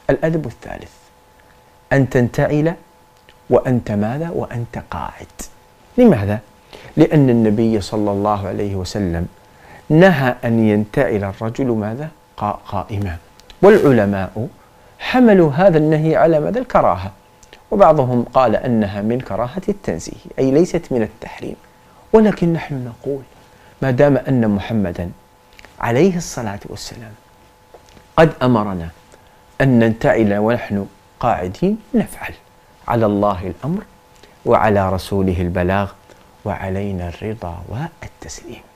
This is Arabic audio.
الأدب الثالث أن تنتعل وأنت ماذا؟ وأنت قاعد. لماذا؟ لأن النبي صلى الله عليه وسلم نهى أن ينتعل الرجل ماذا؟ قائما. والعلماء حملوا هذا النهي على ماذا؟ الكراهة، وبعضهم قال أنها من كراهة التنزيه، أي ليست من التحريم. ولكن نحن نقول ما دام أن محمدا عليه الصلاة والسلام قد أمرنا أن ننتعل ونحن قاعدين نفعل. على الله الأمر وعلى رسوله البلاغ وعلينا الرضا والتسليم.